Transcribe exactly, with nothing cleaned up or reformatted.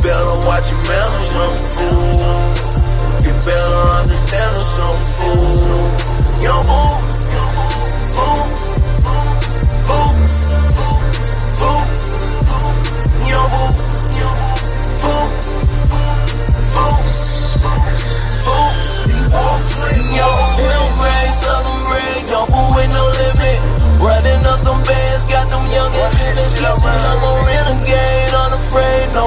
better watch your manners, young fool. You better understand us, young fool. Young